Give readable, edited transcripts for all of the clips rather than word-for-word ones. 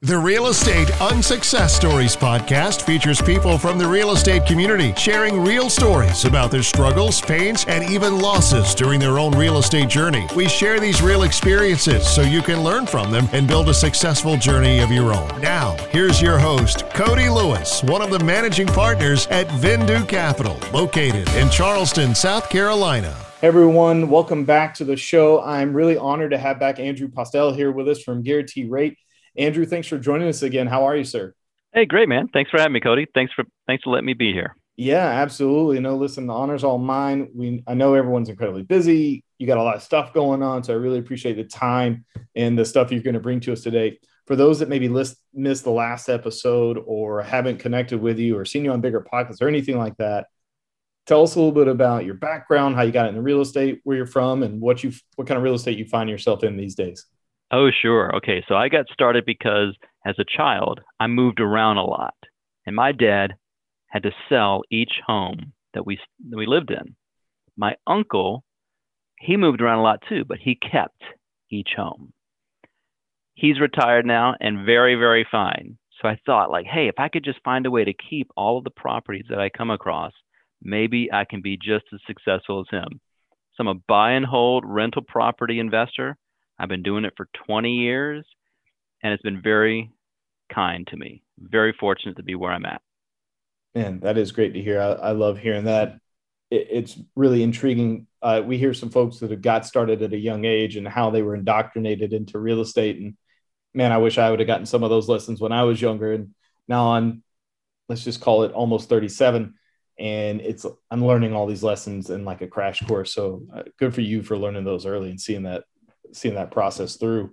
The Real Estate Unsuccess Stories podcast features people from the real estate community sharing real stories about their struggles, pains, and even losses during their own real estate journey. We share these real experiences so you can learn from them and build a successful journey of your own. Now, here's your host, Cody Lewis, one of the managing partners at Vindu Capital, located in Charleston, South Carolina. Hey everyone, welcome back to the show. I'm really honored to have back Andrew Postel here with us from Guaranteed Rate. Andrew, thanks for joining us again. How are you, sir? Hey, great, man. Thanks for having me, Cody. Thanks for letting me be here. Yeah, absolutely. No, listen, the honor's all mine. I know everyone's incredibly busy. You got a lot of stuff going on, so I really appreciate the time and the stuff you're going to bring to us today. For those that maybe missed the last episode or haven't connected with you or seen you on Bigger Pockets or anything like that, tell us a little bit about your background, how you got into real estate, where you're from, and what kind of real estate you find yourself in these days. Oh, sure. Okay. So I got started because as a child, I moved around a lot. And my dad had to sell each home that we lived in. My uncle, he moved around a lot too, but he kept each home. He's retired now and very, very fine. So I thought hey, if I could just find a way to keep all of the properties that I come across, maybe I can be just as successful as him. So I'm a buy and hold rental property investor. I've been doing it for 20 years, and it's been very kind to me. Very fortunate to be where I'm at. Man, that is great to hear. I love hearing that. It's really intriguing. We hear some folks that have got started at a young age and how they were indoctrinated into real estate. And man, I wish I would have gotten some of those lessons when I was younger. And now I'm, let's just call it almost 37. And I'm learning all these lessons in like a crash course. So good for you for learning those early and seeing that process through.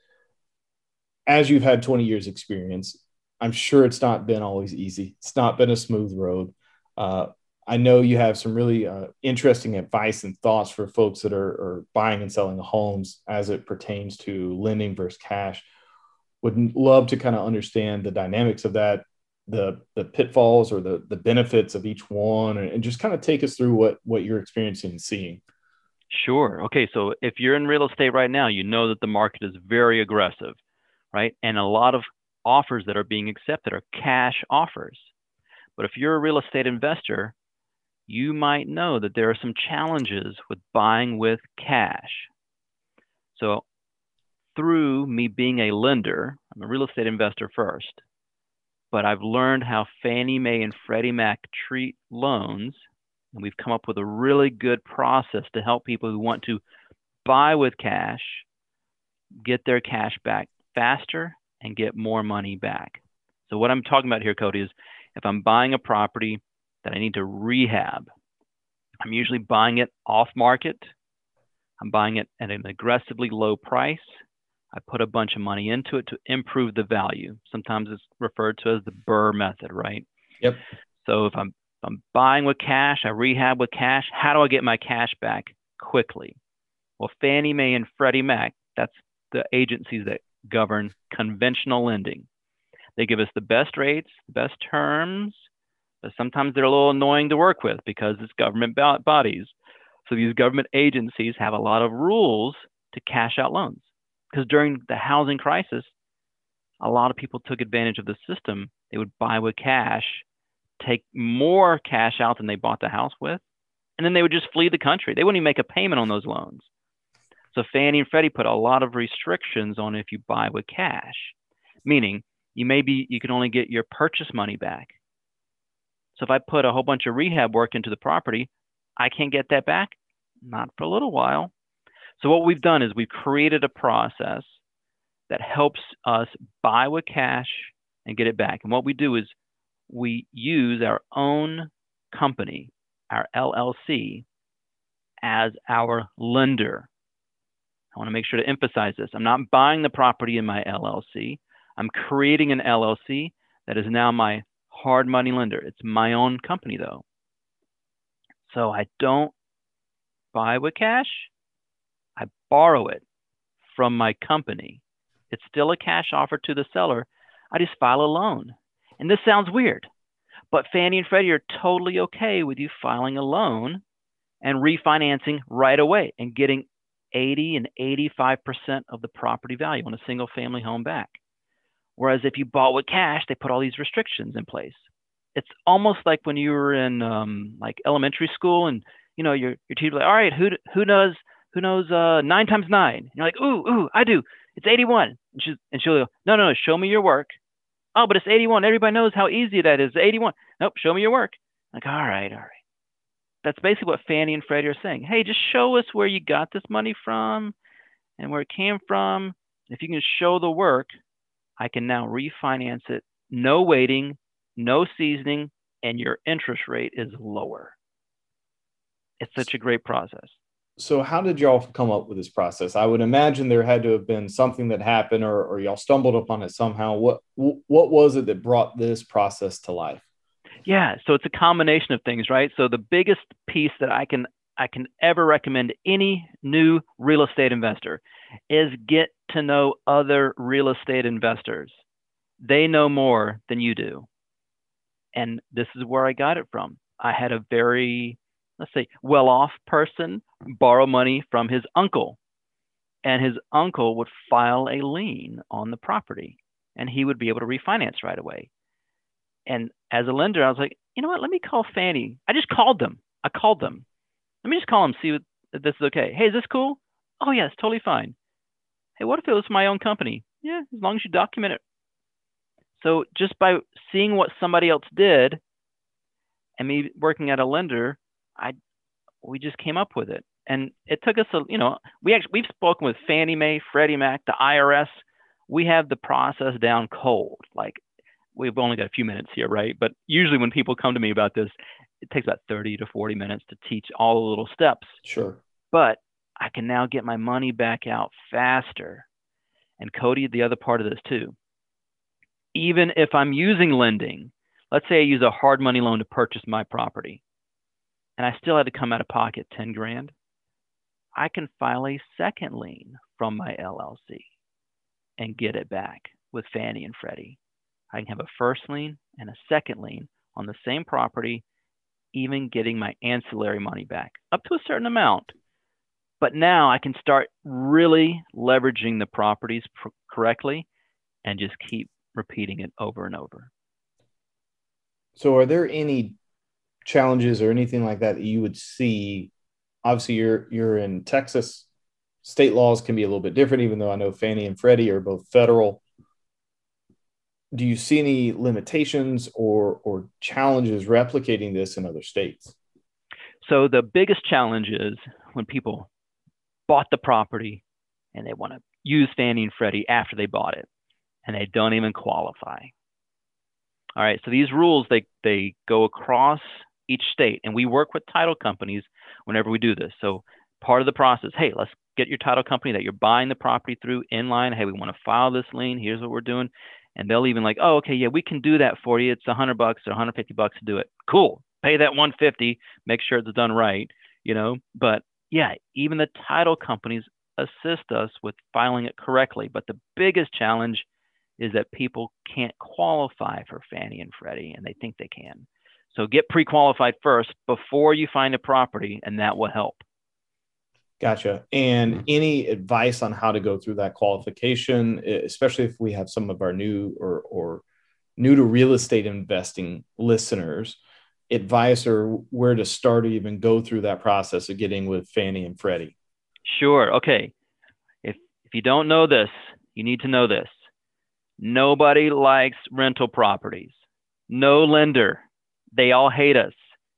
As you've had 20 years experience, I'm sure it's not been always easy. It's not been a smooth road. I know you have some really interesting advice and thoughts for folks that are buying and selling homes as it pertains to lending versus cash. Would love to kind of understand the dynamics of that, the pitfalls or the benefits of each one, and just kind of take us through what you're experiencing and seeing. Sure. Okay. So if you're in real estate right now, you know that the market is very aggressive, right? And a lot of offers that are being accepted are cash offers. But if you're a real estate investor, you might know that there are some challenges with buying with cash. So through me being a lender, I'm a real estate investor first, but I've learned how Fannie Mae and Freddie Mac treat loans. And we've come up with a really good process to help people who want to buy with cash, get their cash back faster and get more money back. So what I'm talking about here, Cody, is if I'm buying a property that I need to rehab, I'm usually buying it off market. I'm buying it at an aggressively low price. I put a bunch of money into it to improve the value. Sometimes it's referred to as the BRRRR method, right? Yep. So if I'm buying with cash, I rehab with cash. How do I get my cash back quickly? Well, Fannie Mae and Freddie Mac, that's the agencies that govern conventional lending. They give us the best rates, the best terms, but sometimes they're a little annoying to work with because it's government bodies. So these government agencies have a lot of rules to cash out loans. Because during the housing crisis, a lot of people took advantage of the system. They would buy with cash, take more cash out than they bought the house with, and then they would just flee the country. They wouldn't even make a payment on those loans. So Fannie and Freddie put a lot of restrictions on if you buy with cash, meaning you can only get your purchase money back. So if I put a whole bunch of rehab work into the property, I can't get that back, not for a little while. So what we've done is we've created a process that helps us buy with cash and get it back. And what we do is we use our own company, our LLC, as our lender. I want to make sure to emphasize this. I'm not buying the property in my LLC. I'm creating an LLC that is now my hard money lender. It's my own company, though. So I don't buy with cash. I borrow it from my company. It's still a cash offer to the seller. I just file a loan. And this sounds weird, but Fannie and Freddie are totally okay with you filing a loan and refinancing right away and getting 80 and 85% of the property value on a single family home back. Whereas if you bought with cash, they put all these restrictions in place. It's almost like when you were in like elementary school, and your teacher like, all right, who knows 9 times 9? And you're like, ooh, I do. It's 81. And she'll go, no, show me your work. Oh, but it's 81. Everybody knows how easy that is. 81. Nope, show me your work. Like, all right. That's basically what Fannie and Freddie are saying. Hey, just show us where you got this money from and where it came from. If you can show the work, I can now refinance it. No waiting, no seasoning, and your interest rate is lower. It's such a great process. So how did y'all come up with this process? I would imagine there had to have been something that happened, or y'all stumbled upon it somehow. What was it that brought this process to life? Yeah, so it's a combination of things, right? So the biggest piece that I can ever recommend any new real estate investor is get to know other real estate investors. They know more than you do. And this is where I got it from. I had a very, let's say, well-off person borrow money from his uncle. And his uncle would file a lien on the property, and he would be able to refinance right away. And as a lender, I was like, you know what? Let me call Fannie. I just called them. Let me just call them, see if this is okay. Hey, is this cool? Oh, yeah, it's totally fine. Hey, what if it was my own company? Yeah, as long as you document it. So just by seeing what somebody else did and me working at a lender, we just came up with it. And it took us we've spoken with Fannie Mae, Freddie Mac, the IRS. We have the process down cold. Like, we've only got a few minutes here, right? But usually when people come to me about this, it takes about 30 to 40 minutes to teach all the little steps. Sure. But I can now get my money back out faster. And Cody, the other part of this too, even if I'm using lending, let's say I use a hard money loan to purchase my property, and I still had to come out of pocket 10 grand, I can file a second lien from my LLC and get it back with Fannie and Freddie. I can have a first lien and a second lien on the same property, even getting my ancillary money back up to a certain amount. But now I can start really leveraging the properties correctly and just keep repeating it over and over. So are there any challenges or anything like that you would see? Obviously, you're in Texas. State laws can be a little bit different, even though I know Fannie and Freddie are both federal. Do you see any limitations or challenges replicating this in other states? So the biggest challenge is when people bought the property and they want to use Fannie and Freddie after they bought it, and they don't even qualify. All right, so these rules, they go across each state, and we work with title companies whenever we do this. So part of the process, hey, let's get your title company that you're buying the property through in line. Hey, we want to file this lien. Here's what we're doing. And they'll even like, oh, okay, yeah, we can do that for you. It's $100 or $150 to do it. Cool. Pay that $150. Make sure it's done right, But yeah, even the title companies assist us with filing it correctly. But the biggest challenge is that people can't qualify for Fannie and Freddie, and they think they can. So get pre-qualified first before you find a property, and that will help. Gotcha. And any advice on how to go through that qualification, especially if we have some of our new or new to real estate investing listeners, advice or where to start or even go through that process of getting with Fannie and Freddie? Sure. Okay. If you don't know this, you need to know this. Nobody likes rental properties. No lender. They all hate us.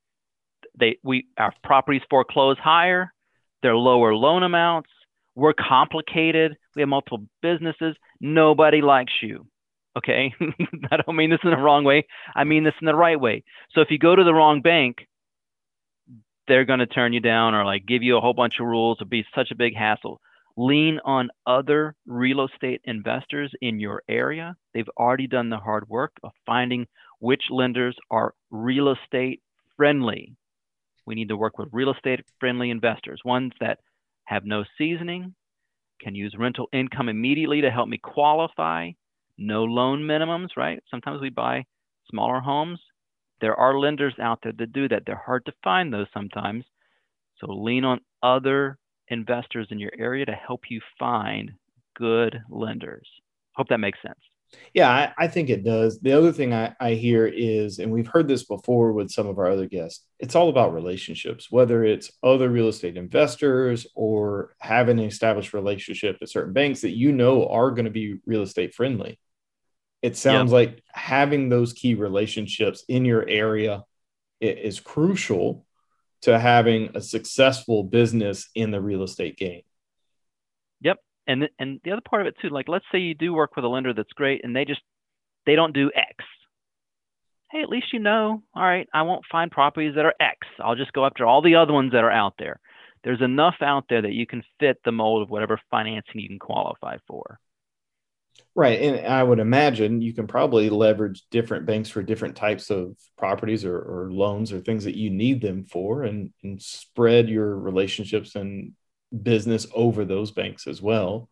Our properties foreclose higher. They're lower loan amounts. We're complicated. We have multiple businesses. Nobody likes you. Okay. I don't mean this in the wrong way. I mean this in the right way. So if you go to the wrong bank, they're going to turn you down or like give you a whole bunch of rules. It'll be such a big hassle. Lean on other real estate investors in your area. They've already done the hard work of finding which lenders are real estate friendly. We need to work with real estate friendly investors, ones that have no seasoning, can use rental income immediately to help me qualify, no loan minimums, right? Sometimes we buy smaller homes. There are lenders out there that do that. They're hard to find those sometimes. So lean on other investors in your area to help you find good lenders. Hope that makes sense. Yeah, I think it does. The other thing I hear is, and we've heard this before with some of our other guests, it's all about relationships, whether it's other real estate investors or having an established relationship at certain banks that you know are going to be real estate friendly. It sounds like having those key relationships in your area is crucial to having a successful business in the real estate game. Yep. And the other part of it too, like let's say you do work with a lender that's great and they don't do X. Hey, at least you know, all right, I won't find properties that are X. I'll just go after all the other ones that are out there. There's enough out there that you can fit the mold of whatever financing you can qualify for. Right. And I would imagine you can probably leverage different banks for different types of properties or loans or things that you need them for, and spread your relationships and business over those banks as well.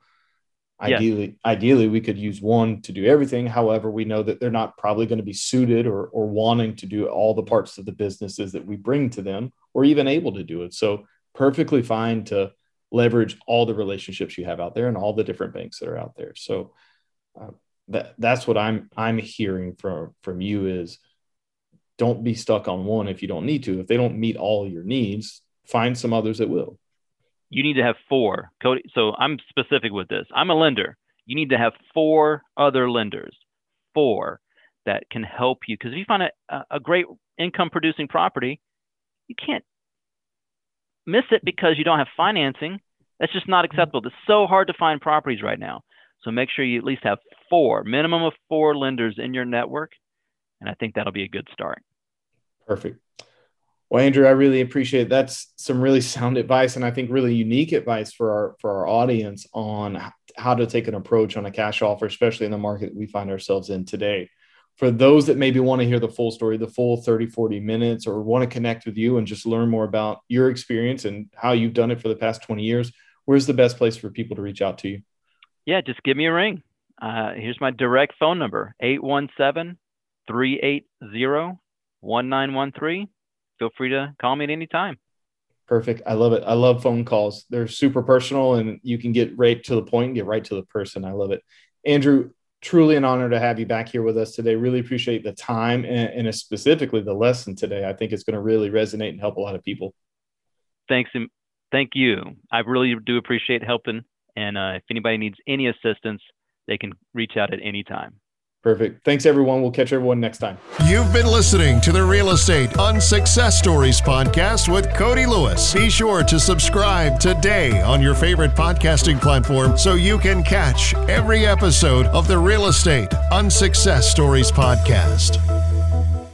Ideally, we could use one to do everything. However, we know that they're not probably going to be suited or wanting to do all the parts of the businesses that we bring to them or even able to do it. So perfectly fine to leverage all the relationships you have out there and all the different banks that are out there. So that's what I'm hearing from you is don't be stuck on one if you don't need to. If they don't meet all your needs, find some others that will. You need to have 4, Cody. So I'm specific with this. I'm a lender. You need to have 4 other lenders, 4 that can help you. Because if you find a great income producing property, you can't miss it because you don't have financing. That's just not acceptable. It's so hard to find properties right now. So make sure you at least have 4, minimum of 4 lenders in your network. And I think that'll be a good start. Perfect. Well, Andrew, I really appreciate it. That's some really sound advice, and I think really unique advice for our audience on how to take an approach on a cash offer, especially in the market we find ourselves in today. For those that maybe want to hear the full story, the full 30, 40 minutes, or want to connect with you and just learn more about your experience and how you've done it for the past 20 years, where's the best place for people to reach out to you? Yeah, just give me a ring. Here's my direct phone number, 817-380-1913. Feel free to call me at any time. Perfect. I love it. I love phone calls. They're super personal and you can get right to the point and get right to the person. I love it. Andrew, truly an honor to have you back here with us today. Really appreciate the time and specifically the lesson today. I think it's going to really resonate and help a lot of people. Thanks. And thank you. I really do appreciate helping. And if anybody needs any assistance, they can reach out at any time. Perfect. Thanks, everyone. We'll catch everyone next time. You've been listening to the Real Estate Unsuccess Stories podcast with Cody Lewis. Be sure to subscribe today on your favorite podcasting platform so you can catch every episode of the Real Estate Unsuccess Stories podcast.